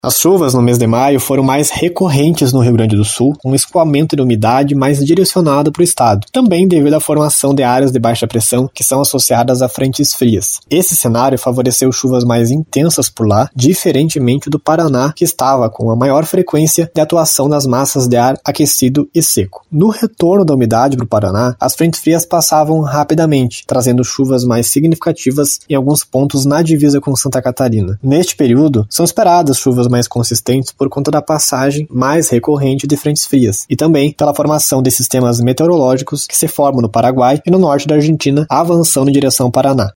As chuvas no mês de maio foram mais recorrentes no Rio Grande do Sul, com um escoamento de umidade mais direcionado para o estado, também devido à formação de áreas de baixa pressão que são associadas a frentes frias. Esse cenário favoreceu chuvas mais intensas por lá, diferentemente do Paraná, que estava com a maior frequência de atuação das massas de ar aquecido e seco. No retorno da umidade para o Paraná, as frentes frias passavam rapidamente, trazendo chuvas mais significativas em alguns pontos na divisa com Santa Catarina. Neste período, são esperadas chuvas mais consistentes por conta da passagem mais recorrente de frentes frias e também pela formação de sistemas meteorológicos que se formam no Paraguai e no norte da Argentina, avançando em direção ao Paraná.